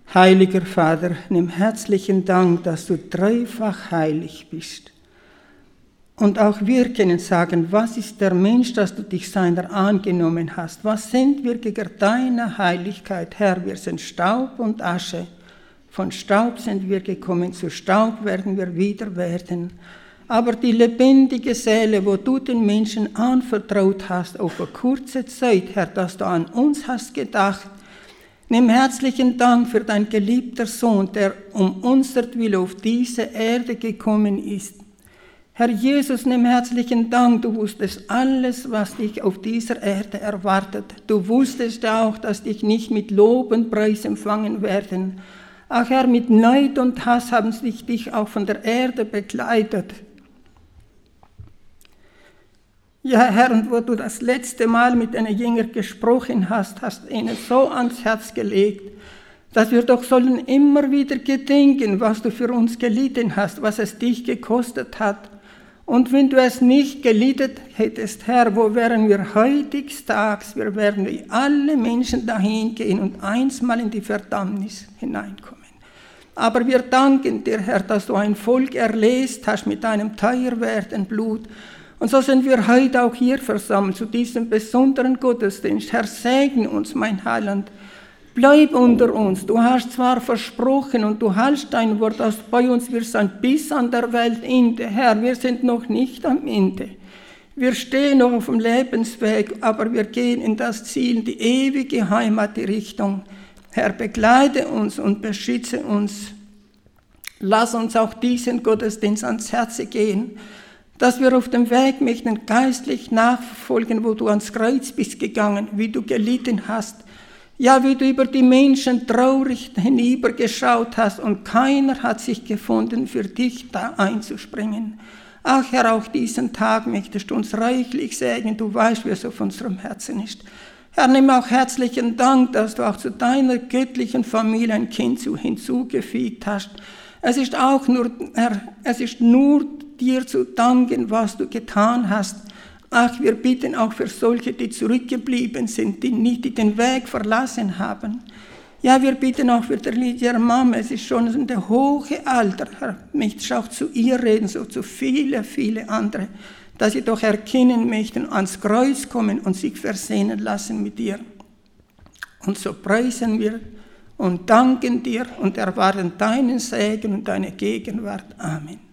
Heiliger Vater, nimm herzlichen Dank, dass du dreifach heilig bist. Und auch wir können sagen, was ist der Mensch, dass du dich seiner angenommen hast? Was sind wir gegen deine Heiligkeit, Herr? Wir sind Staub und Asche. Von Staub sind wir gekommen, zu Staub werden wir wieder werden. Aber die lebendige Seele, wo du den Menschen anvertraut hast, auf eine kurze Zeit, Herr, dass du an uns hast gedacht, nimm herzlichen Dank für dein geliebter Sohn, der um unsertwillen auf diese Erde gekommen ist. Herr Jesus, nimm herzlichen Dank, du wusstest alles, was dich auf dieser Erde erwartet. Du wusstest auch, dass dich nicht mit Lob und Preis empfangen werden. Ach Herr, mit Neid und Hass haben sie dich auch von der Erde begleitet. Ja, Herr, und wo du das letzte Mal mit deinen Jüngern gesprochen hast, hast ihnen so ans Herz gelegt, dass wir doch sollen immer wieder gedenken, was du für uns gelitten hast, was es dich gekostet hat. Und wenn du es nicht gelitten hättest, Herr, wo wären wir heutigstags? Wir werden wie alle Menschen dahin gehen und einstmal in die Verdammnis hineinkommen. Aber wir danken dir, Herr, dass du ein Volk erlöst hast mit deinem teuerwerten Blut. Und so sind wir heute auch hier versammelt zu diesem besonderen Gottesdienst. Herr, segne uns, mein Heiland. Bleib unter uns. Du hast zwar versprochen und du hältst dein Wort aus bei uns. Wir sind bis an der Weltende. Herr, wir sind noch nicht am Ende. Wir stehen noch auf dem Lebensweg, aber wir gehen in das Ziel, die ewige Heimat, die Richtung. Herr, begleite uns und beschütze uns. Lass uns auch diesen Gottesdienst ans Herz gehen, dass wir auf dem Weg möchten geistlich nachverfolgen, wo du ans Kreuz bist gegangen, wie du gelitten hast. Ja, wie du über die Menschen traurig hinübergeschaut hast und keiner hat sich gefunden, für dich da einzuspringen. Ach Herr, auch diesen Tag möchtest du uns reichlich segnen, du weißt, wie es auf unserem Herzen ist. Herr, nimm auch herzlichen Dank, dass du auch zu deiner göttlichen Familie ein Kind hinzugefügt hast. Es ist auch nur, Herr, es ist nur dir zu danken, was du getan hast. Ach, wir bitten auch für solche, die zurückgeblieben sind, die den Weg verlassen haben. Ja, wir bitten auch für die Lydia Mama, es ist schon in der hohe Alter, Herr, möchtest auch zu ihr reden, so zu viele andere, dass sie doch erkennen möchten, ans Kreuz kommen und sich versöhnen lassen mit dir. Und so preisen wir und danken dir und erwarten deinen Segen und deine Gegenwart. Amen.